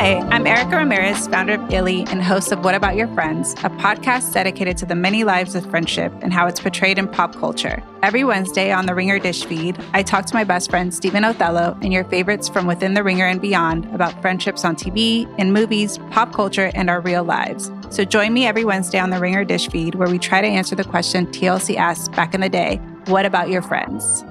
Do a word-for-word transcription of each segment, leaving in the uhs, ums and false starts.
Hi, I'm Erica Ramirez, founder of Illy and host of What About Your Friends, a podcast dedicated to the many lives of friendship and how it's portrayed in pop culture. Every Wednesday on the Ringer Dish feed, I talk to my best friend Stephen Othello and your favorites from within the Ringer and beyond about friendships on T V, in movies, pop culture, and our real lives. So join me every Wednesday on the Ringer Dish feed where we try to answer the question T L C asked back in the day, what about your friends?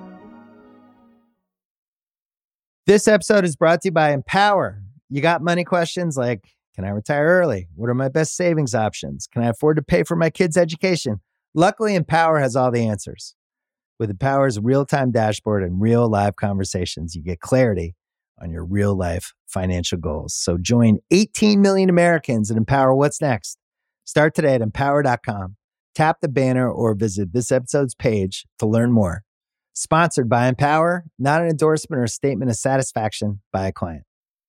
This episode is brought to you by Empower. You got money questions like, can I retire early? What are my best savings options? Can I afford to pay for my kids' education? Luckily, Empower has all the answers. With Empower's real-time dashboard and real live conversations, you get clarity on your real life financial goals. So join eighteen million Americans and Empower what's next. Start today at empower dot com. Tap the banner or visit this episode's page to learn more. Sponsored by Empower, not an endorsement or statement of satisfaction by a client.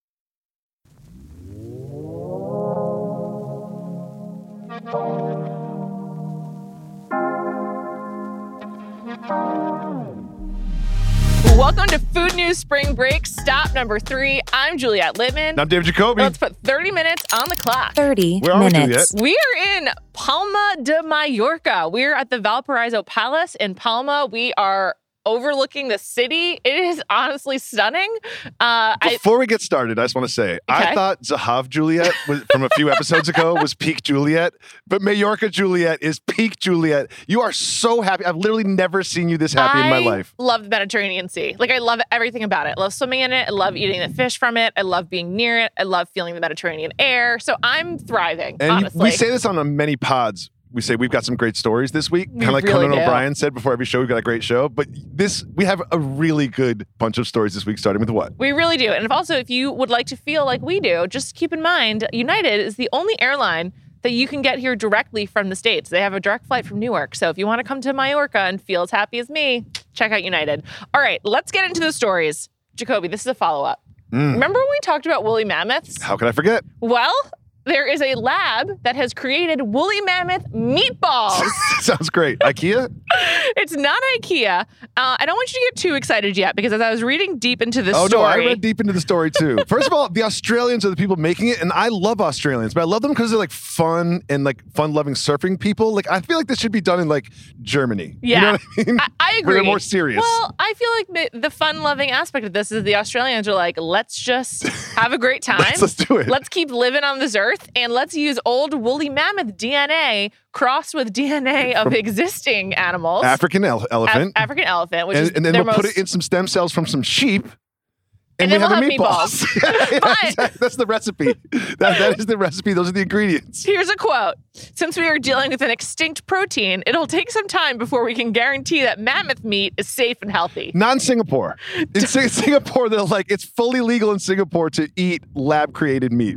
Welcome to Food News Spring Break, stop number three. I'm Juliette Littman. I'm Dave Jacoby. Let's put thirty minutes on the clock. thirty Where are minutes. we, We are in Palma de Mallorca. We're at the Valparaiso Palace in Palma. We are overlooking the city. It is honestly stunning. Uh, Before I, we get started, I just want to say, okay. I thought Zahav Juliet was, from a few episodes ago was peak Juliet, but Mallorca Juliet is peak Juliet. You are so happy. I've literally never seen you this happy I in my life. love the Mediterranean Sea. Like, I love everything about it. I love swimming in it. I love eating the fish from it. I love being near it. I love feeling the Mediterranean air. So I'm thriving, And honestly. we say this on many pods. We say we've got some great stories this week. Kind of like really Conan do. O'Brien said before every show, we've got a great show. But this, we have a really good bunch of stories this week, starting with what? We really do. And if also, if you would like to feel like we do, just keep in mind, United is the only airline that you can get here directly from the States. They have a direct flight from Newark. So if you want to come to Mallorca and feel as happy as me, check out United. All right, let's get into the stories. Jacoby, this is a follow-up. Mm. Remember when we talked about woolly mammoths? How can I forget? Well, there is a lab that has created woolly mammoth meatballs. Sounds great. IKEA? It's not IKEA. Uh, I don't want you to get too excited yet, because as I was reading deep into this Oh, story... no, I read deep into the story, too. First of all, the Australians are the people making it, and I love Australians, but I love them because they're, like, fun and, like, fun-loving surfing people. Like, I feel like this should be done in, like, Germany. Yeah, You know what I mean? I, I agree. Where they're more serious. Well, I feel like the, the fun-loving aspect of this is the Australians are like, let's just have a great time. let's, let's do it. Let's keep living on this earth, and let's use old woolly mammoth D N A crossed with D N A of From existing animals. African ele- elephant. Af- African elephant, which and, is and then their we'll most... put it in some stem cells from some sheep. And And, then we we'll have, have a meatballs. yeah, yeah, But- exactly. That's the recipe. That, that is the recipe. Those are the ingredients. Here's a quote. Since we are dealing with an extinct protein, it'll take some time before we can guarantee that mammoth meat is safe and healthy. Not in Singapore. In Sing- Singapore, they're like, it's fully legal in Singapore to eat lab-created meat.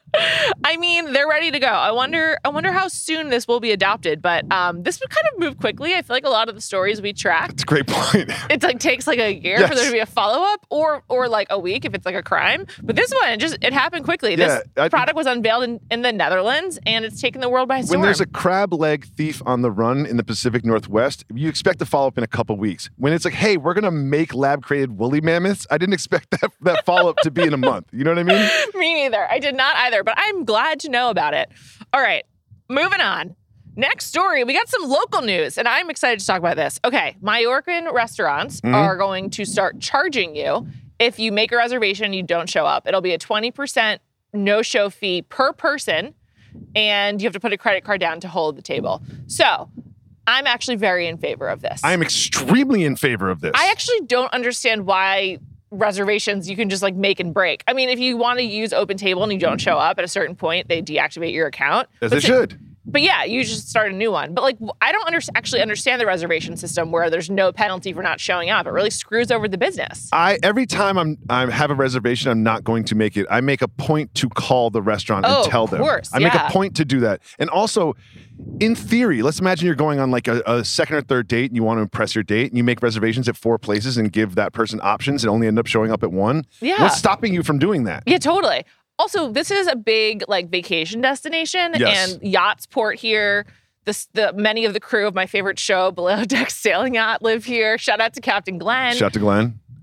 I mean, they're ready to go. I wonder I wonder how soon this will be adopted, but um, this would kind of move quickly. I feel like a lot of the stories we track, It's a great point. it's like takes like a year Yes. for there to be a follow-up or or like a week if it's like a crime. But this one, it just it happened quickly. This Yeah, I- product was unveiled in, in the Netherlands, and it's taken the world by storm. When there's a crab leg thief on the run in the Pacific Northwest, you expect to follow up in a couple weeks. When it's like, hey, we're going to make lab-created woolly mammoths, I didn't expect that, that follow-up to be in a month. You know what I mean? Me neither. I did not either, but I'm glad to know about it. All right, moving on. Next story, we got some local news, and I'm excited to talk about this. Okay, Mallorcan restaurants Mhm. are going to start charging you if you make a reservation and you don't show up. It'll be a twenty percent no-show fee per person, and you have to put a credit card down to hold the table. So I'm actually very in favor of this. I am extremely in favor of this. I actually don't understand why reservations you can just like make and break. I mean, if you want to use Open Table and you don't show up at a certain point, they deactivate your account. As But they si- should. But yeah, you just start a new one. But like, I don't under- actually understand the reservation system where there's no penalty for not showing up. It really screws over the business. I every time I'm I have a reservation, I'm not going to make it. I make a point to call the restaurant Oh, and tell of them. course, I make yeah. a point to do that. And also, in theory, let's imagine you're going on like a, a second or third date and you want to impress your date and you make reservations at four places and give that person options and only end up showing up at one. Yeah. What's stopping you from doing that? Yeah, totally. Also, this is a big like vacation destination, Yes. and yachts port here. This, the many of the crew of my favorite show, Below Deck Sailing Yacht, live here. Shout out to Captain Glenn. Shout out to Glenn.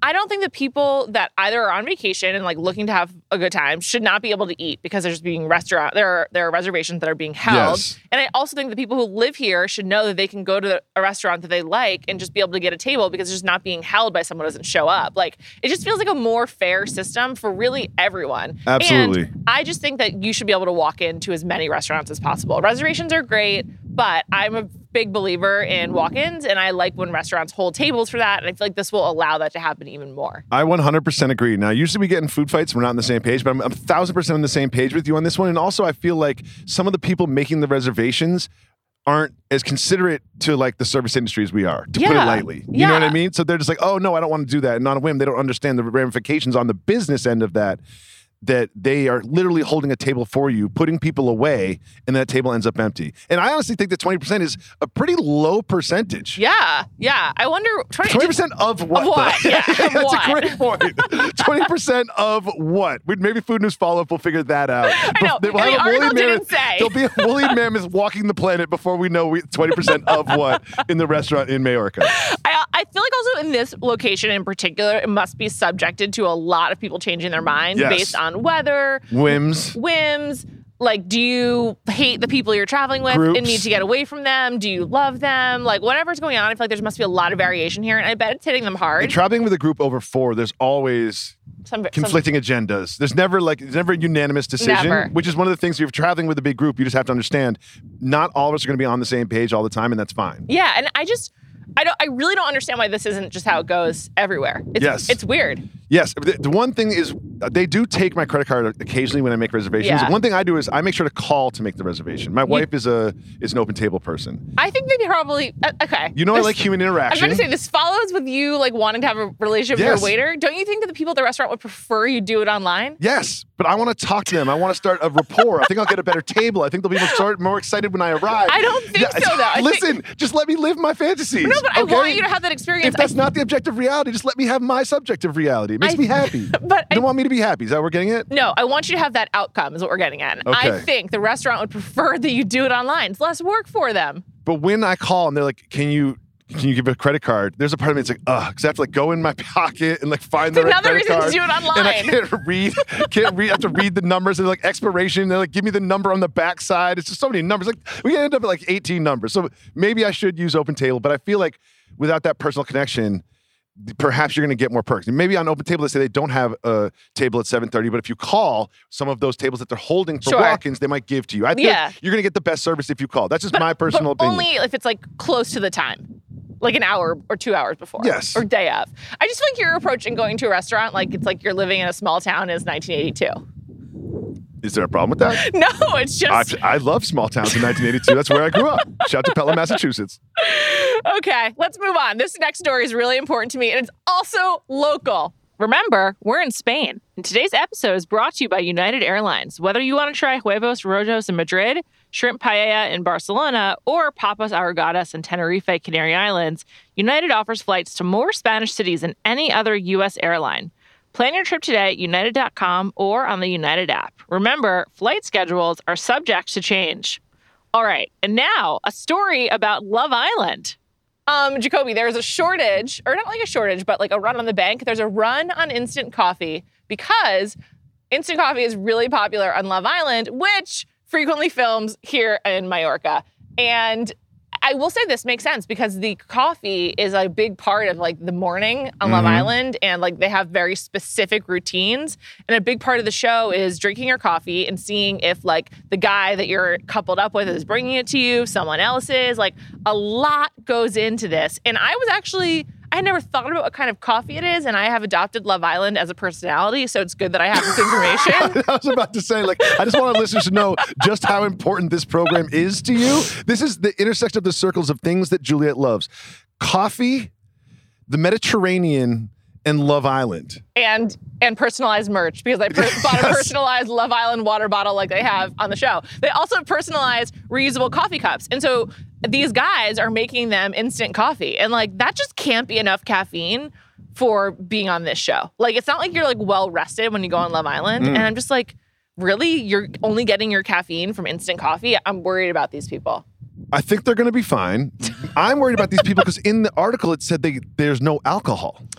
I don't think that people that either are on vacation and like looking to have a good time should not be able to eat because there's being restaurant there are there are reservations that are being held. Yes. And I also think the people who live here should know that they can go to a restaurant that they like and just be able to get a table because it's just not being held by someone who doesn't show up. Like it just feels like a more fair system for really everyone. Absolutely. And I just think that you should be able to walk into as many restaurants as possible. Reservations are great, but I'm a big believer in walk-ins, and I like when restaurants hold tables for that, and I feel like this will allow that to happen even more. I one hundred percent agree. Now, usually we get in food fights, we're not on the same page, but I'm a thousand percent on the same page with you on this one. And also, I feel like some of the people making the reservations aren't as considerate to like the service industry as we are, to yeah. put it lightly. You yeah. know what I mean? So they're just like, oh, no, I don't want to do that. And on a whim, they don't understand the ramifications on the business end of that. That they are literally holding a table for you, putting people away, and that table ends up empty. And I honestly think that twenty percent is a pretty low percentage. Yeah, yeah. I wonder... twenty percent of what? Of what? Yeah, of That's what? a great point. twenty percent of what? Maybe Food News follow-up will figure that out. I know. We'll and the article didn't mammoth, say. There'll be a woolly mammoth walking the planet before we know we, twenty percent of what in the restaurant in Majorca. I, I feel like also in this location in particular, it must be subjected to a lot of people changing their minds Yes. based on weather, Whims. whims. Like, do you hate the people you're traveling with Groups. and need to get away from them? Do you love them? Like, whatever's going on, I feel like there must be a lot of variation here, and I bet it's hitting them hard. And traveling with a group over four, there's always Some, some, conflicting agendas. There's never like there's never a unanimous decision, Never. which is one of the things if you're traveling with a big group, you just have to understand not all of us are going to be on the same page all the time, and that's fine. yeah, and I just, I don't, I really don't understand why this isn't just how it goes everywhere. It's, Yes. it's weird. Yes. The, the one thing is uh, they do take my credit card occasionally when I make reservations. Yeah. One thing I do is I make sure to call to make the reservation. My wife is a is an open table person. I think they probably uh, okay. You know I This- like human I was interaction. going to say this follows with you like wanting to have a relationship Yes. with your waiter. Don't you think that the people at the restaurant would prefer you do it online? Yes, but I want to talk to them. I want to start a rapport. I think I'll get a better table. I think they'll be more, more excited when I arrive. I don't think so, though. I Listen, just let me live my fantasies. No, but I okay? want you to have that experience. If that's I, not the objective reality, just let me have my subjective reality. It makes I- me happy. but You don't I, want me to be happy. Is that what we're getting at? no, I want you to have that outcome is what we're getting at. I Okay. think the restaurant would prefer that you do it online. It's less work for them. But when I call and they're like, "Can you can you give a credit card?" There's a part of me that's like, ugh, because I have to like go in my pocket and like find the It's right another credit reason to card. do it online. And I can't read, can't read. I have to read the numbers and like expiration. They're like, give me the number on the back side. It's just so many numbers. Like we end up at like eighteen numbers. So maybe I should use Open Table, but I feel like without that personal connection, perhaps you're going to get more perks. Maybe on Open Table, they say they don't have a table at seven thirty, but if you call some of those tables that they're holding for Sure. walk-ins, they might give to you. I think Yeah. you're going to get the best service if you call. That's just But, my personal but opinion. only if it's like close to the time. Like an hour or two hours before. Yes. Or day of. I just feel like your approach in going to a restaurant like it's like you're living in a small town is nineteen eighty-two. Is there a problem with that? No, it's just I, I love small towns in nineteen eighty-two. That's where I grew up. Shout out to Pelham, Massachusetts. okay, let's move on. This next story is really important to me, and it's also local. Remember, we're in Spain, and today's episode is brought to you by United Airlines. Whether you want to try huevos rojos in Madrid, shrimp paella in Barcelona, or papas arrogadas in Tenerife, Canary Islands, United offers flights to more Spanish cities than any other U S airline. Plan your trip today at united dot com or on the United app. Remember, flight schedules are subject to change. All right, and now a story about Love Island. Um, Jacoby, there's a shortage, or not like a shortage, but like a run on the bank. There's a run on instant coffee because instant coffee is really popular on Love Island, which frequently films here in Majorca. And I will say this makes sense because the coffee is a big part of like the morning on Love Mhm. Island, and like they have very specific routines. And a big part of the show is drinking your coffee and seeing if like the guy that you're coupled up with is bringing it to you, someone else is. Like a lot goes into this. And I was actually, I had never thought about what kind of coffee it is, and I have adopted Love Island as a personality, so it's good that I have this information. I was about to say, like, I just want our listeners to know just how important this program is to you. This is the intersection of the circles of things that Juliet loves. Coffee, the Mediterranean, and Love Island. and and personalized merch because I per- bought a Yes. personalized Love Island water bottle like they have on the show. They also personalize reusable coffee cups. And so these guys are making them instant coffee. And like that just can't be enough caffeine for being on this show. Like it's not like you're like well rested when you go on Love Island. Mm. And I'm just like, really? You're only getting your caffeine from instant coffee? I'm worried about these people. I think they're going to be fine. I'm worried about these people because in the article it said they, there's no alcohol.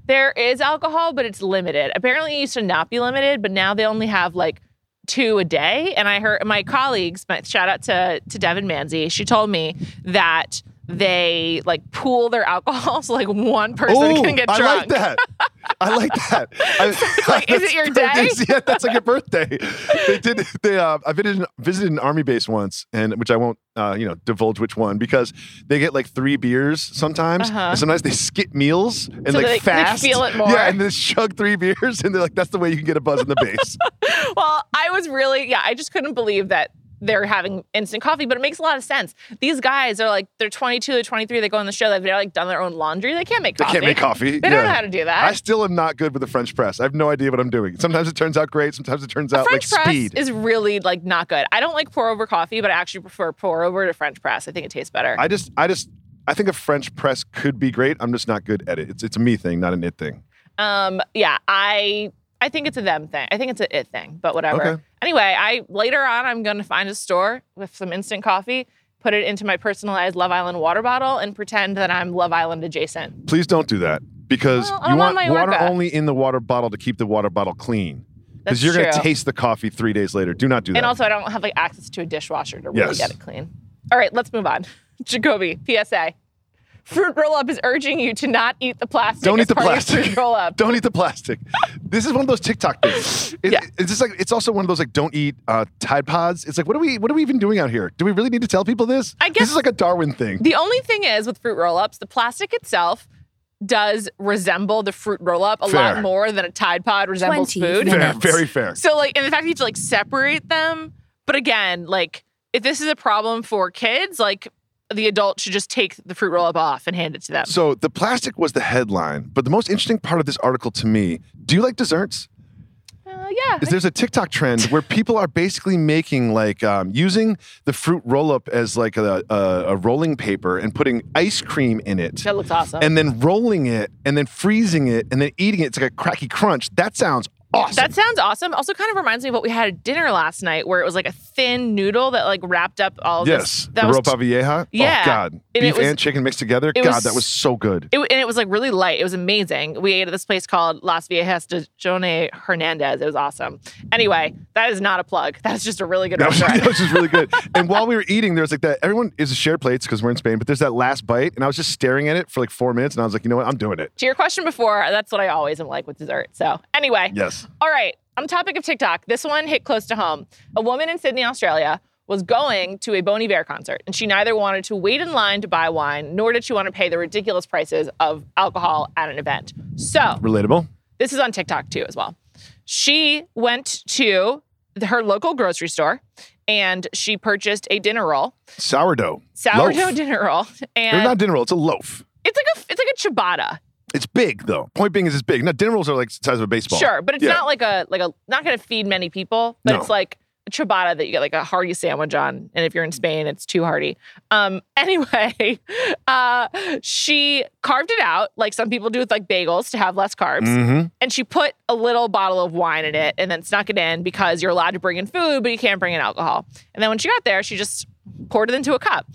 There is alcohol, but it's limited. Apparently it used to not be limited, but now they only have like two a day. And I heard my colleagues, my, shout out to, to Devin Manzi, she told me that they like pool their alcohol so like one person Ooh, can get I drunk. like that. I like that. I, like, is it your day? Yeah, that's like your birthday. They did. They. Uh, I visited visited an army base once, and which I won't, uh, you know, divulge which one because they get like three beers sometimes, Uh-huh. and sometimes they skip meals and So like they- they fast. feel it more. Yeah, and then chug three beers, and they're like, that's the way you can get a buzz in the base. Well, I was really, yeah, I just couldn't believe that they're having instant coffee, but it makes a lot of sense. These guys are like, they're twenty-two, they're twenty-three, they go on the show, they've like done their own laundry. They can't make They coffee. can't make coffee. They Yeah. don't know how to do that. I still am not good with the French press. I have no idea what I'm doing. Sometimes it turns out great. Sometimes it turns out French like press speed. is really like not good. I don't like pour over coffee, but I actually prefer pour over to French press. I think it tastes better. I just, I just, I think a French press could be great. I'm just not good at it. It's, it's a me thing, not an it thing. Um, yeah, I I think it's a them thing. I think it's a it thing, but whatever. Okay. Anyway, I later on I'm going to find a store with some instant coffee, put it into my personalized Love Island water bottle, and pretend that I'm Love Island adjacent. Please don't do that because Well, I you want want Mallorca. water only in the water bottle to keep the water bottle clean. That's Because you're going to true. taste the coffee three days later. Do not do that. And also, I don't have like access to a dishwasher to really Yes. get it clean. All right, let's move on. Jacoby, P S A. Fruit Roll Up is urging you to not eat the plastic. Don't as eat the part of your plastic. Fruit Roll Up. Don't eat the plastic. This is one of those TikTok things. It, Yeah. It's just like it's also one of those like don't eat uh, Tide Pods. It's like what are we what are we even doing out here? Do we really need to tell people this? I this guess- is like a Darwin thing. The only thing is with Fruit Roll Ups, the plastic itself does resemble the Fruit Roll Up a Fair. lot more than a Tide Pod resembles twenty food. Fair, minutes. very fair. So like, and the fact that you have to like separate them. But again, like if this is a problem for kids, like the adult should just take the Fruit Roll Up off and hand it to them. So the plastic was the headline, but the most interesting part of this article to me, do you like desserts? Uh, yeah. Is there's a TikTok trend where people are basically making like um, using the fruit roll up as like a, a, a rolling paper and putting ice cream in it. That looks awesome. And then rolling it and then freezing it and then eating it. It's like a cracky crunch. That sounds awesome. That sounds awesome. Also kind of reminds me of what we had at dinner last night where it was like a thin noodle that like wrapped up all of yes. this. The was ropa vieja. Yeah. Oh, God. And it Beef was- and chicken mixed together. it God, was- that was so good. It, and it was like really light. It was amazing. We ate at this place called Las Viejas de Jone Hernandez. It was awesome. Anyway, that is not a plug. That's just a really good That was, restaurant. that was just really good. And while we were eating, there was like that. Everyone is shared plates because we're in Spain, but there's that last bite. And I was just staring at it for like four minutes. And I was like, you know what? I'm doing it. To your question before, that's what I always am like with dessert. So anyway, Yes. all right. On the topic of TikTok, this one hit close to home. A woman in Sydney, Australia was going to a Bon Iver concert, and she neither wanted to wait in line to buy wine, nor did she want to pay the ridiculous prices of alcohol at an event. So Relatable. this is on TikTok too as well. She went to the- her local grocery store and she purchased a dinner roll, Sourdough. sourdough Loaf. dinner roll, It's and not dinner roll. It's a loaf. it's like a it's like a ciabatta. It's big though. Point being is it's big. Now dinner rolls are like the size of a baseball. Sure, but it's Yeah. not like a like a not going to feed many people, but No. it's like a ciabatta that you get like a hearty sandwich on, and if you're in Spain, it's too hearty. Um, anyway, uh, she carved it out like some people do with like bagels to have less carbs, Mm-hmm. and she put a little bottle of wine in it, and then snuck it in because you're allowed to bring in food, but you can't bring in alcohol. And then when she got there, she just poured it into a cup,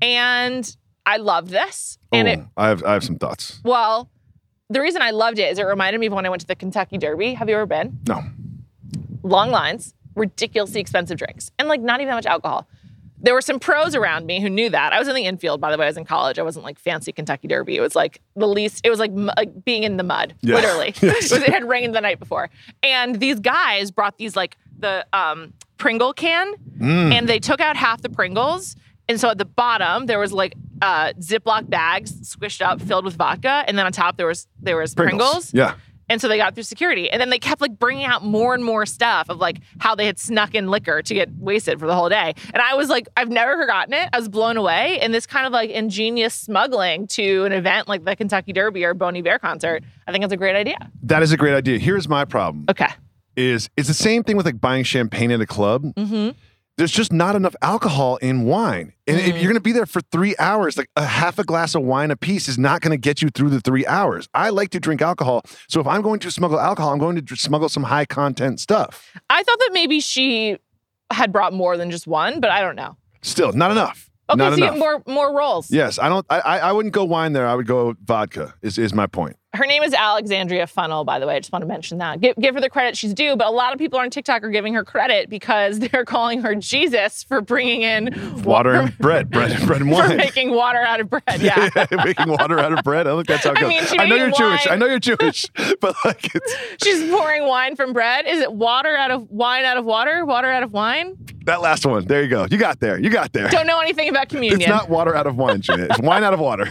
and I loved this, and it I have I have some thoughts. well. The reason I loved it is it reminded me of when I went to the Kentucky Derby. Have you ever been? No. Long lines, ridiculously expensive drinks, and like not even that much alcohol. There were some pros around me who knew that. I was in the infield, by the way. I was in college. I wasn't like fancy Kentucky Derby. It was like the least, it was like, mu- like being in the mud, Yeah. literally. Yes. It, was- it had rained the night before. And these guys brought these like the um, Pringle can, Mm. and they took out half the Pringles. And so at the bottom, there was like uh, Ziploc bags squished up, filled with vodka. And then on top, there was there was Pringles. Yeah. And so they got through security. And then they kept like bringing out more and more stuff of like how they had snuck in liquor to get wasted for the whole day. And I was like, I've never forgotten it. I was blown away. And this kind of like ingenious smuggling to an event like the Kentucky Derby or Bon Iver concert, I think it's a great idea. That is a great idea. Here's my problem. Okay. Is it's the same thing with like buying champagne at a club. Mm-hmm. There's just not enough alcohol in wine. And if Mhm. you're going to be there for three hours, like a half a glass of wine a piece is not going to get you through the three hours. I like to drink alcohol. So if I'm going to smuggle alcohol, I'm going to dr- smuggle some high content stuff. I thought that maybe she had brought more than just one, but I don't know. Still, not enough. Okay, not so you enough. get more more rolls. Yes, I don't. I, I I wouldn't go wine there. I would go vodka. Is is my point. Her name is Alexandria Funnel, by the way. I just want to mention that. Give, give her the credit she's due, but a lot of people on TikTok are giving her credit because they're calling her Jesus for bringing in water and bread, bread, bread and wine. For making water out of bread, yeah. yeah making water out of bread. I think that's how it goes. I mean, she I know you're wine. Jewish. I know you're Jewish, but like it's... She's pouring wine from bread. Is it water out of wine out of water? Water out of wine? That last one. There you go. You got there. You got there. Don't know anything about communion. It's not water out of wine, Jeanette. It's wine out of water.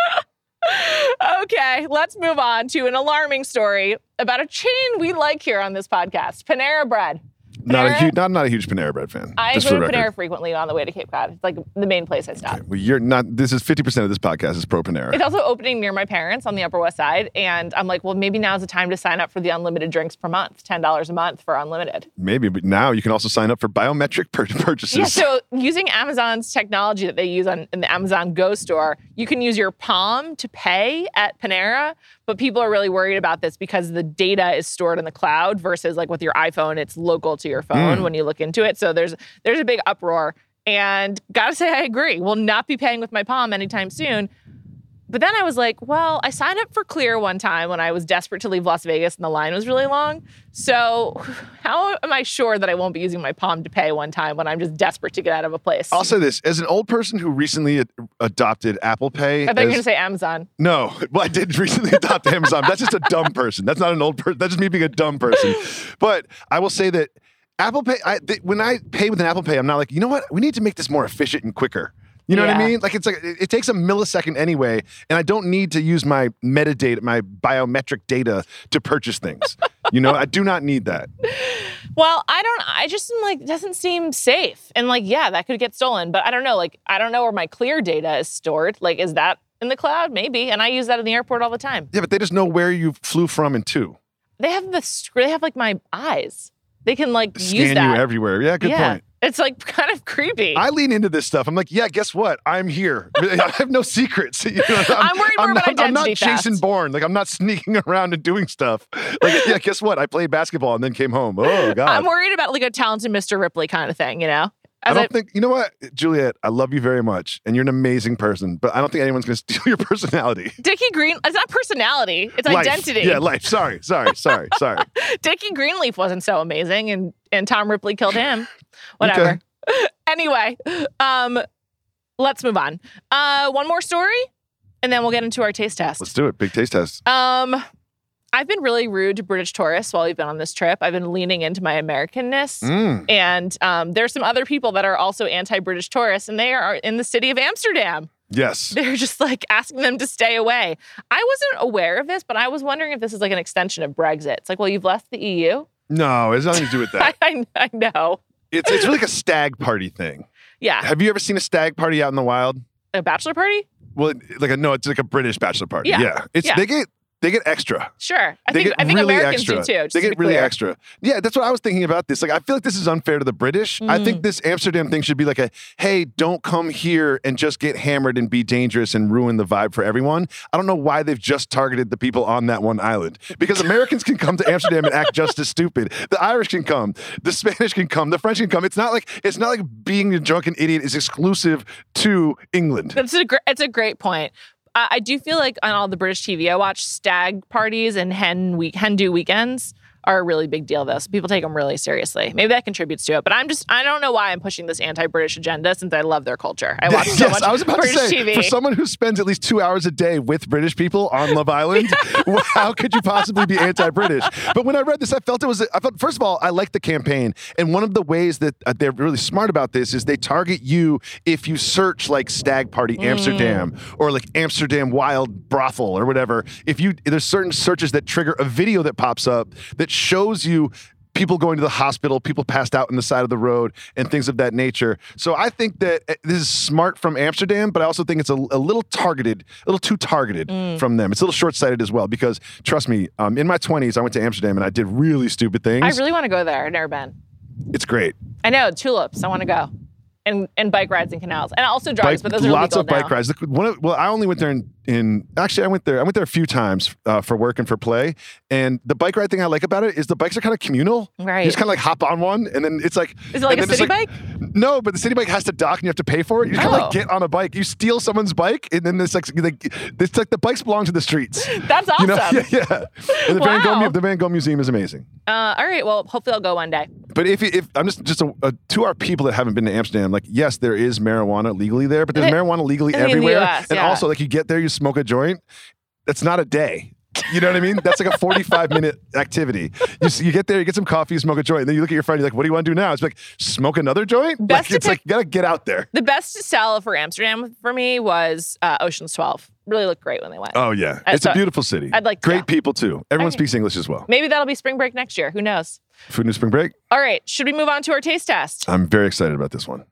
Okay, let's move on to an alarming story about a chain we like here on this podcast, Panera Bread. Panera, not a huge, not not a huge Panera Bread fan. I just go for to the Panera record. frequently on the way to Cape Cod. It's like the main place I stop. Okay, well, you're not. This is fifty percent of this podcast is pro Panera. It's also opening near my parents on the Upper West Side, and I'm like, well, maybe now's the time to sign up for the unlimited drinks per month, ten dollars a month for unlimited. Maybe, but now you can also sign up for biometric pur- purchases. Yeah, so using Amazon's technology that they use on in the Amazon Go store, you can use your palm to pay at Panera, but people are really worried about this because the data is stored in the cloud versus like with your iPhone, it's local to your phone Mm. when you look into it. So there's there's a big uproar. And gotta say, I agree. We'll not be paying with my palm anytime soon. But then I was like, well, I signed up for Clear one time when I was desperate to leave Las Vegas and the line was really long. So how am I sure that I won't be using my palm to pay one time when I'm just desperate to get out of a place? I'll say this. As an old person who recently ad- adopted Apple Pay. I thought you were as- going to say Amazon. No, well, I did recently adopt Amazon. That's just a dumb person. That's not an old person. That's just me being a dumb person. But I will say that Apple Pay, I, th- when I pay with an Apple Pay, I'm not like, you know what? We need to make this more efficient and quicker. You know Yeah. what I mean? Like it's like it, it takes a millisecond anyway, and I don't need to use my metadata, my biometric data to purchase things. You know, I do not need that. Well, I don't, I just am like, it doesn't seem safe. And like, yeah, that could get stolen. But I don't know, like, I don't know where my Clear data is stored. Like, is that in the cloud? Maybe. And I use that in the airport all the time. Yeah, but they just know where you flew from and to. They have the, sc- they have like my eyes. They can like use Scan that. you everywhere. Yeah, good yeah. point. It's like kind of creepy. I lean into this stuff. I'm like, yeah, guess what? I'm here. I have no secrets. You know, I'm, I'm worried more I'm about not, I'm not identity theft. Jason Bourne. Like I'm not sneaking around and doing stuff. Like, yeah, guess what? I played basketball and then came home. Oh God. I'm worried about like a talented Mister Ripley kind of thing, you know? I As don't think, you know what, Juliet, I love you very much and you're an amazing person, but I don't think anyone's going to steal your personality. Dickie Green, it's not personality, it's Life. identity. Yeah, life. Sorry, sorry, sorry, sorry. Dickie Greenleaf wasn't so amazing and, and Tom Ripley killed him. Whatever. Anyway, um, let's move on. Uh, one more story and then we'll get into our taste test. Let's do it. Big taste test. Um, I've been really rude to British tourists while we've been on this trip. I've been leaning into my Americanness. Mm. And um, there's some other people that are also anti-British tourists, and they are in the city of Amsterdam. Yes. They're just like asking them to stay away. I wasn't aware of this, but I was wondering if this is like an extension of Brexit. It's like, well, you've left the E U. No, it has nothing to do with that. I, I, I know. It's it's really like a stag party thing. Yeah. Have you ever seen a stag party out in the wild? A bachelor party? Well, like a no, it's like a British bachelor party. Yeah. Yeah, it's Yeah. they get they get extra. Sure. I They think get I think really Americans extra. do too. just They to get be really clear. extra. Yeah, that's what I was thinking about this. Like, I feel like this is unfair to the British. I Mm. think this Amsterdam thing should be like a, hey, don't come here and just get hammered and be dangerous and ruin the vibe for everyone. I don't know why they've just targeted the people on that one island. Because Americans can come to Amsterdam and act just as stupid. The Irish can come. The Spanish can come. The French can come. It's not like it's not like being a drunken idiot is exclusive to England. That's a gr- it's a great point. Uh, I do feel like on all the British T V I watch, stag parties and hen week hen do weekends are a really big deal, though. So people take them really seriously. Maybe that contributes to it. But I'm just, I don't know why I'm pushing this anti-British agenda since I love their culture. I watch so yes, much I was about British to say, T V. for someone who spends at least two hours a day with British people on Love Island, how could you possibly be anti-British? But when I read this, I felt it was, I felt, first of all, I like the campaign. And one of the ways that uh, they're really smart about this is they target you if you search like Stag Party Amsterdam Mm. or like Amsterdam Wild Brothel or whatever. If you, there's certain searches that trigger a video that pops up that shows you people going to the hospital, people passed out on the side of the road, and things of that nature. So I think that this is smart from Amsterdam, but I also think it's a, a little targeted, a little too targeted Mm. from them. It's a little short-sighted as well, because trust me, um, in my twenties, I went to Amsterdam and I did really stupid things. I really want to go there. I've never been. It's great. I know, tulips. I want to go. And and bike rides and canals. And also drugs, Bike- but those are lots illegal of bike now. rides. The- One of, well, I only went there in, in actually I went there I went there a few times uh, for work and for play. And the bike ride thing I like about it is the bikes are kind of communal. Right. You just kind of like hop on one, and then it's like Is it like and a then it's city bike? No, but the city bike has to dock and you have to pay for it. You can Oh. like get on a bike. You steal someone's bike, and then this like, like this like the bikes belong to the streets. That's awesome. You know? Yeah, yeah. And the Van Gogh Wow. Mu- the Van Gogh Museum is amazing. Uh, all right. Well, hopefully I'll go one day. But if if I'm just just a, a, to our people that haven't been to Amsterdam, like yes, there is marijuana legally there, but there's In the- marijuana legally in the everywhere. U S, and yeah. also, like you get there, you smoke a joint. That's not a day. You know what I mean? That's like a forty-five minute activity. You s- you get there, you get some coffee, you smoke a joint, and then you look at your friend, you're like, "What do you want to do now?" It's like smoke another joint. Best like to it's pick- like you gotta get out there. The best to sell for Amsterdam for me was uh, Ocean's twelve. Really looked great when they went. Oh yeah, Uh, it's so a beautiful city. I'd like to great go. people too. Everyone Okay. speaks English as well. Maybe that'll be spring break next year. Who knows? Food News Spring Break. All right. Should we move on to our taste test? I'm very excited about this one.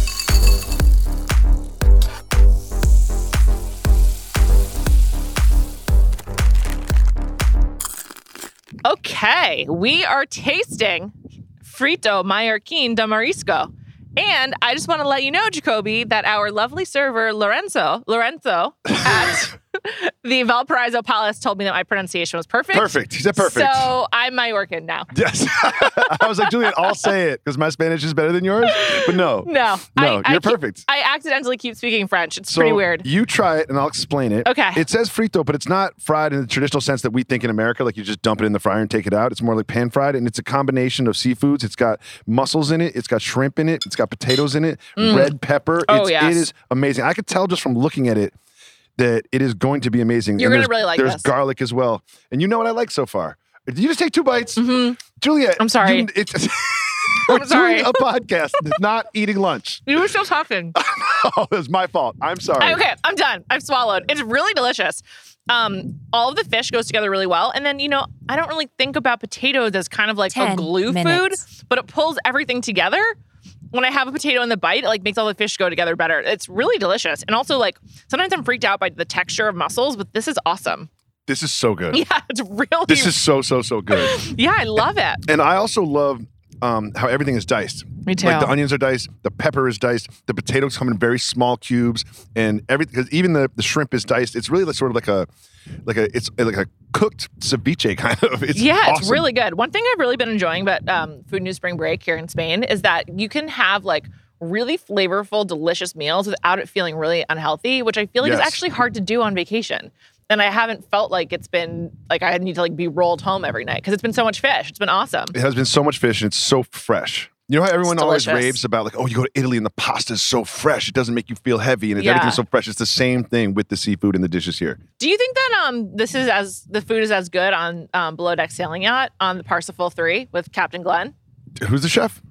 Okay, we are tasting Frito Mallorquín de Marisco. And I just want to let you know, Jacoby, that our lovely server, Lorenzo, Lorenzo at the Valparaiso Palace told me that my pronunciation was perfect. Perfect. He said perfect. So I'm Mallorcan now. Yes. I was like, Julian, I'll say it because my Spanish is better than yours. But no. No. No, I, you're I keep- perfect. I accidentally keep speaking French. It's So pretty weird. You try it and I'll explain it. Okay. It says frito, but it's not fried in the traditional sense that we think in America, like you just dump it in the fryer and take it out. It's more like pan fried, and it's a combination of seafoods. It's got mussels in it. It's got shrimp in it. It's got potatoes in it. Red pepper. Oh, it's, yes. It is amazing. I could tell just from looking at it that it is going to be amazing. You're And gonna there's- really like There's this. garlic as well. And you know what I like so far? Did you just take two bites? Mhm. Julia. I'm sorry. You, it's, we're I'm sorry. doing a podcast, not eating lunch. You were still talking. Oh, it was my fault. I'm sorry. Okay, I'm done. I've swallowed. It's really delicious. Um, all of the fish goes together really well. And then, you know, I don't really think about potatoes as kind of like a Ten glue minutes. food, but it pulls everything together. When I have a potato in the bite, it like makes all the fish go together better. It's really delicious. And also, like, sometimes I'm freaked out by the texture of mussels, but this is awesome. This is so good. Yeah, it's really This is so, so, so good. Yeah, I love it. And I also love um, how everything is diced. Me too. Like the onions are diced, the pepper is diced, the potatoes come in very small cubes, and everything. Because even the, the shrimp is diced. It's really like sort of like a, like a, it's like a cooked ceviche kind of. It's yeah, it's awesome. really good. One thing I've really been enjoying about um, Food News Spring Break here in Spain is that you can have like really flavorful, delicious meals without it feeling really unhealthy, which I feel like Yes. is actually hard to do on vacation. And I haven't felt like it's been like I need to like be rolled home every night because it's been so much fish. It's been awesome. It has been so much fish, and it's so fresh. You know how everyone It's always delicious. raves about like, oh, you go to Italy and the pasta is so fresh. It doesn't make you feel heavy, and it's, Yeah. everything's so fresh. It's the same thing with the seafood and the dishes here. Do you think that um this is as the food is as good on um, Below Deck Sailing Yacht on the Parsifal three with Captain Glenn? Who's the chef?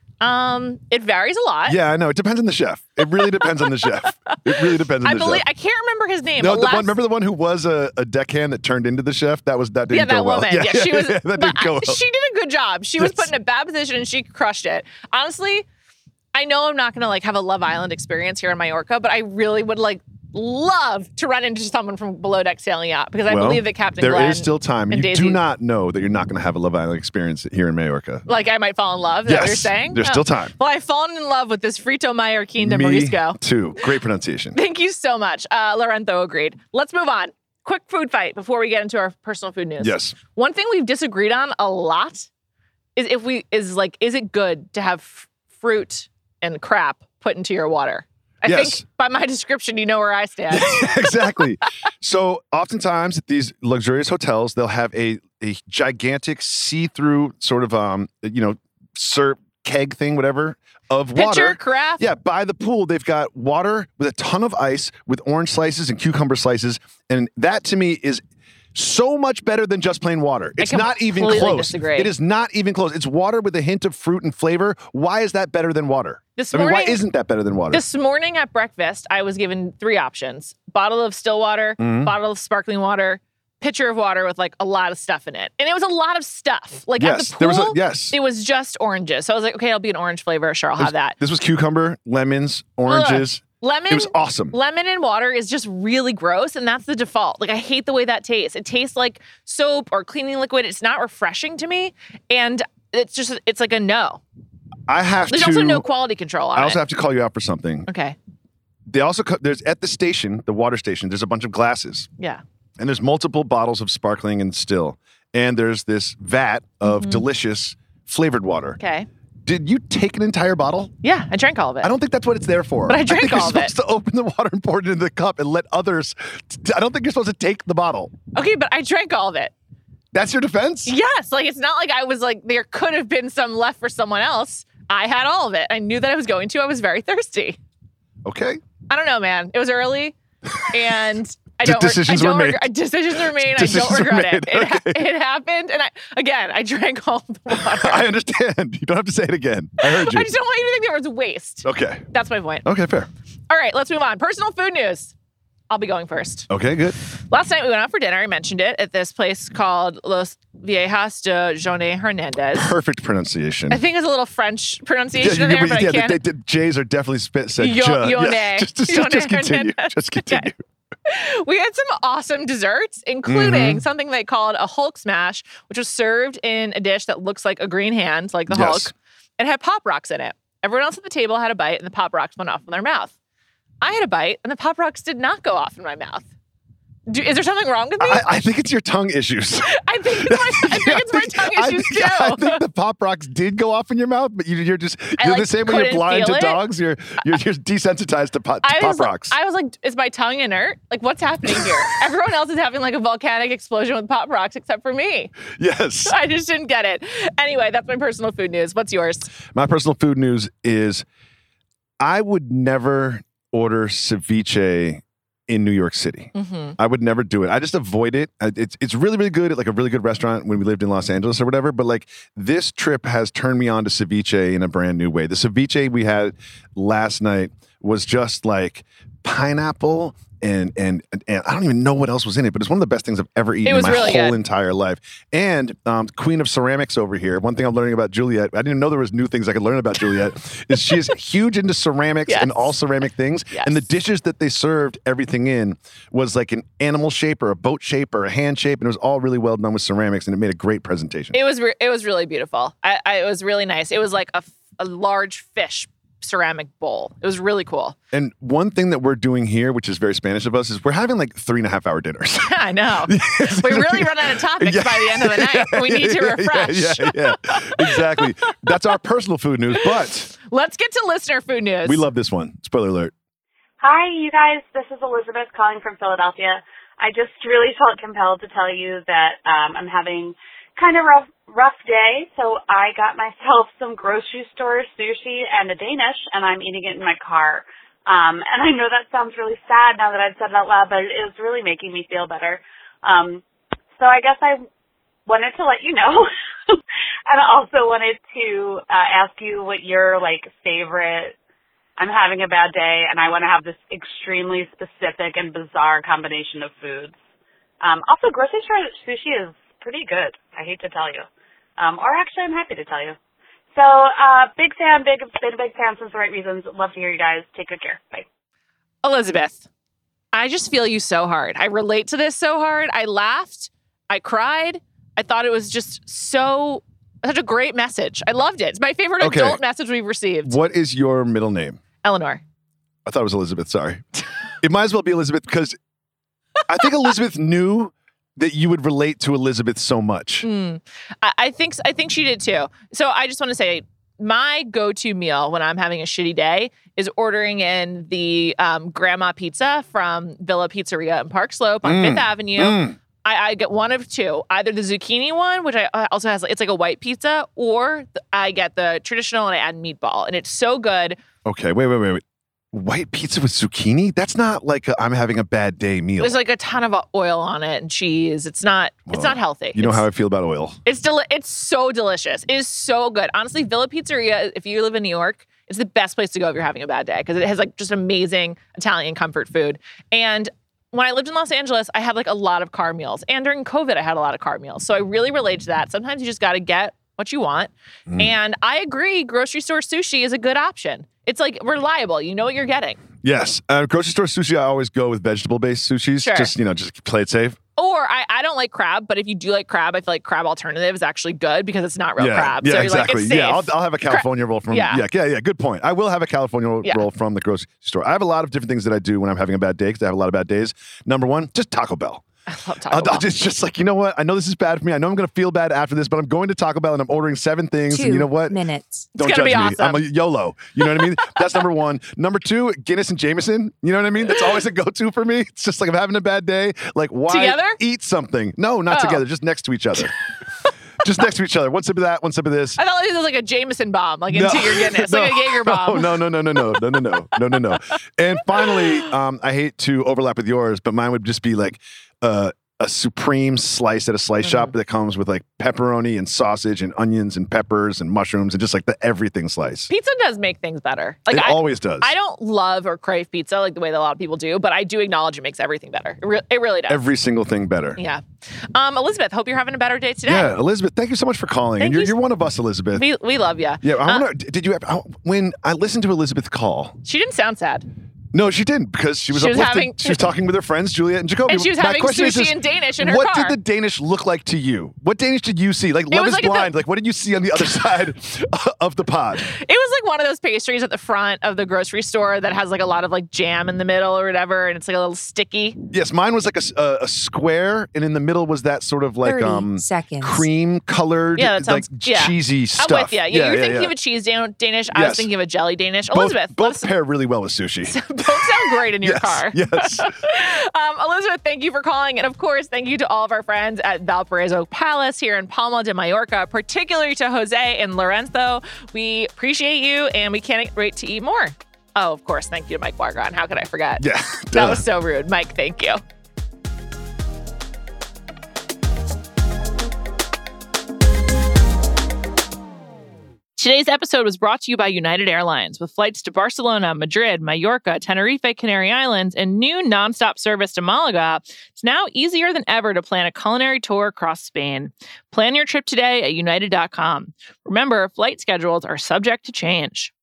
Um, it varies a lot. Yeah, I know. It depends on the chef. It really depends on the chef. It really depends on I the believe chef. I can't remember his name. No, but the last- one, remember the one who was a, a deckhand that turned into the chef? That was that didn't yeah, go that well. woman. Yeah, she was. that but didn't go I- well. She did a good job. She was Yes. put in a bad position and she crushed it. Honestly, I know I'm not gonna like have a Love Island experience here in Mallorca, but I really would like love to run into someone from Below Deck Sailing Yacht because I Well, believe that Captain There Glenn, is still time. and You Daisy- do not know that you're not going to have a Love Island experience here in Mallorca. like I might fall in love. Is that what you're Yes, saying? there's Oh. still time. Well, I've fallen in love with this Frito Mallorquín de Me Marisco. too. Great pronunciation. Thank you so much. Uh, Lorenzo agreed. Let's move on. Quick food fight before we get into our personal food news. Yes. One thing we've disagreed on a lot is if we is like, is it good to have f- fruit and crap put into your water? I Yes. think by my description, you know where I stand. Exactly. So oftentimes at these luxurious hotels, they'll have a, a gigantic see-through sort of, um, you know, serve keg thing, whatever, of Pitcher, water. craft. Yeah, by the pool, they've got water with a ton of ice with orange slices and cucumber slices. And that to me is so much better than just plain water. It's not even completely close. disagree. It is not even close. It's water with a hint of fruit and flavor. Why is that better than water? This I mean, why morning- isn't that better than water? This morning at breakfast, I was given three options: bottle of still water, Mhm. bottle of sparkling water, pitcher of water with like a lot of stuff in it. And it was a lot of stuff. Like at yes, the pool, there was a yes. it was just oranges. So I was like, okay, it'll be an orange flavor. Sure, I'll This- have that. This was cucumber, lemons, oranges. Lemon. It was awesome. Lemon and water is just really gross, and that's the default. Like, I hate the way that tastes. It tastes like soap or cleaning liquid. It's not refreshing to me, and it's just, it's like a no. I have There's to. also no quality control on I also it. have to call you out for something. Okay. They also co- there's at the station, the water station. There's a bunch of glasses, Yeah. and there's multiple bottles of sparkling and still, and there's this vat of Mhm. delicious flavored water. Okay. Did you take an entire bottle? Yeah, I drank all of it. I don't think that's what it's there for. But I drank think all you're of it. supposed to open the water and pour it into the cup and let others. T- I don't think you're supposed to take the bottle. Okay, but I drank all of it. That's your defense? Yes, like it's not like I was like there could have been some left for someone else. I had all of it. I knew that I was going to. I was very thirsty. Okay. I don't know, man. It was early, and I D- don't. decisions I don't were made. Regret, decisions were made. Decisions I don't were regret it. made. It, ha- Okay. it happened, and I again I drank all the water. I understand. You don't have to say it again. I heard you. I just don't want you to think there was waste. Okay. That's my point. Okay, fair. All right, let's move on. Personal food news. I'll be going first. Okay, good. Last night we went out for dinner. I mentioned it at this place called Los Viejas de Joné Hernandez. Perfect pronunciation. I think it's a little French pronunciation yeah, in there, you, but yeah, I can't. the, the, the J's are definitely spit said Yo- ja. Yone. Yeah, just, just, Yone just continue. Hernandez. Just continue. Okay. We had some awesome desserts, including Mhm. something they called a Hulk smash, which was served in a dish that looks like a green hand, like the Yes. Hulk. It had Pop Rocks in it. Everyone else at the table had a bite, and the Pop Rocks went off in their mouth. I had a bite, and the Pop Rocks did not go off in my mouth. Do, is there something wrong with me? I, I think it's your tongue issues. I think it's my, I think Yeah, it's my tongue I issues think, too. I think the Pop Rocks did go off in your mouth, but you, you're just I, you're like, the same way you're couldn't blind feel to it. dogs. You're you're, you're desensitized to, pop, to I Pop was, like- Rocks. I was like, is my tongue inert? Like, what's happening here? Everyone else is having like a volcanic explosion with Pop Rocks except for me. yes. I just didn't get it. Anyway, that's my personal food news. What's yours? My personal food news is I would never order ceviche in New York City. Mm-hmm. I would never do it. I just avoid it. I- It's it's really, really good at like a really good restaurant when we lived in Los Angeles or whatever. But like this trip has turned me on to ceviche in a brand new way. The ceviche we had last night was just like pineapple and and and I don't even know what else was in it, but it's one of the best things I've ever eaten It in was my really whole good. entire life. And um, Queen of Ceramics over here. One thing I'm learning about Juliet, I didn't know there was new things I could learn about Juliet, is she is huge into ceramics Yes. and all ceramic things. Yes. And the dishes that they served everything in was like an animal shape or a boat shape or a hand shape, and it was all really well done with ceramics, and it made a great presentation. It was re- it was really beautiful. I, I, it was really nice. It was like a, f- a large fish ceramic bowl. It was really cool. And one thing that we're doing here, which is very Spanish of us, is we're having like three and a half hour dinners. I know. We really run out of topics Yeah. by the end of the night. Yeah, we need to yeah, refresh. Yeah, yeah, yeah. Exactly. That's our personal food news, but Let's get to listener food news. we love this one. Spoiler alert. Hi, you guys. This is Elizabeth calling from Philadelphia. I just really felt compelled to tell you that um, I'm having kind of rough rough day, so I got myself some grocery store sushi and a Danish, and I'm eating it in my car. Um, and I know that sounds really sad now that I've said it out loud, but it is really making me feel better. Um, so I guess I wanted to let you know, and I also wanted to uh, ask you what your like favorite. I'm having a bad day, and I want to have this extremely specific and bizarre combination of foods. Um, also, grocery store sushi is pretty good. I hate to tell you. Um, or actually, I'm happy to tell you. So, uh, big fan, big, big, big fan for the right reasons. Love to hear you guys. Take good care. Bye. Elizabeth, I just feel you so hard. I relate to this so hard. I laughed. I cried. I thought it was just so, such a great message. I loved it. It's my favorite Okay. adult message we've received. What is your middle name? Eleanor. I thought it was Elizabeth. Sorry. It might as well be Elizabeth because I think Elizabeth knew that you would relate to Elizabeth so much. Mm. I, I think I think she did too. So I just want to say my go-to meal when I'm having a shitty day is ordering in the um, grandma pizza from Villa Pizzeria in Park Slope on Mm. Fifth Avenue. Mm. I, I get one of two, either the zucchini one, which I uh, also has, it's like a white pizza, or the, I get the traditional and I add meatball, and it's so good. Okay, wait, wait, wait, wait. White pizza with zucchini? That's not like a, I'm having a bad day meal. There's like a ton of oil on it and cheese. It's not, it's Well, not healthy. You know It's- how I feel about oil. It's deli- It's so delicious. It is so good. Honestly, Villa Pizzeria, if you live in New York, it's the best place to go if you're having a bad day because it has like just amazing Italian comfort food. And when I lived in Los Angeles, I had like a lot of car meals. And during COVID, I had a lot of car meals. So I really relate to that. Sometimes you just got to get what you want. Mm. And I agree, grocery store sushi is a good option. It's like reliable. You know what you're getting. Yes. Uh, grocery store sushi, I always go with vegetable-based sushis. Sure. Just, you know, just play it safe. Or I, I don't like crab, but if you do like crab, I feel like crab alternative is actually good because it's not real yeah, crab. Yeah, so you're exactly. like, it's safe. Yeah, I'll, I'll have a California roll from. Yeah. yeah, yeah, yeah. Good point. I will have a California roll, Yeah. roll from the grocery store. I have a lot of different things that I do when I'm having a bad day because I have a lot of bad days. Number one, just Taco Bell. I love Taco I'll, Bell. I'll just, just like, you know what? I know this is bad for me. I know I'm going to feel bad after this, but I'm going to Taco Bell and I'm ordering seven things. Two and you know what? minutes. Don't It's judge gonna me. be awesome. I'm a YOLO. You know what I mean? That's number one. Number two, Guinness and Jameson. You know what I mean? That's always a go-to for me. It's just like I'm having a bad day. Like, why Together? eat something? No, not Oh. together. Just next to each other. Just next to each other. One sip of that, one sip of this. I thought it was like a Jameson bomb, like into your Guinness, like a Jaeger bomb. No, no, no, no, no, no, no, no, no, no, no. And finally, um, I hate to overlap with yours, but mine would just be like uh, a supreme slice at a slice Mm-hmm. shop that comes with like pepperoni and sausage and onions and peppers and mushrooms and just like the everything slice. Pizza does make things better. Like It I, always does. I don't love or crave pizza like the way that a lot of people do, but I do acknowledge it makes everything better. It, re- it really does. Every single thing better. Yeah. Um, Elizabeth, hope you're having a better day today. Yeah, Elizabeth, thank you so much for calling. Thank and you're, you. you're one of us, Elizabeth. We, we love you. yeah, I Uh, wonder, did you ever, I- when I listened to Elizabeth call, She didn't sound sad. no, she didn't because she was She was uplifted. having- she was talking with her friends, Juliet and Jacoby. And she was My having question is sushi this, and Danish in her what car. did the Danish look like to you? What Danish did you see? Like, Love was is like at the- Blind. Like, what did you see on the other side of the pod? It was like one of those pastries at the front of the grocery store that has like a lot of like jam in the middle or whatever, and it's like a little sticky. Yes, mine was like a, s- a- a square, and in the middle was that sort of like thirty um seconds. cream colored, Yeah, that sounds- like yeah. cheesy stuff. I'm with you. Yeah, you're yeah, thinking yeah. of a cheese Dan- Danish. I was Yes. thinking of a jelly Danish. both, Elizabeth, let both us- pair really well with sushi. both sound great in your yes, car. Yes. Um, Elizabeth, thank you for calling. And of course, thank you to all of our friends at Valparaiso Palace here in Palma de Mallorca, particularly to Jose and Lorenzo. We appreciate you and we can't wait to eat more. Oh, of course. Thank you to Mike Wargon. How could I forget? Yeah. That duh. was so rude. Mike, thank you. Today's episode was brought to you by United Airlines with flights to Barcelona, Madrid, Mallorca, Tenerife, Canary Islands, and new nonstop service to Malaga. It's now easier than ever to plan a culinary tour across Spain. Plan your trip today at united dot com. Remember, flight schedules are subject to change.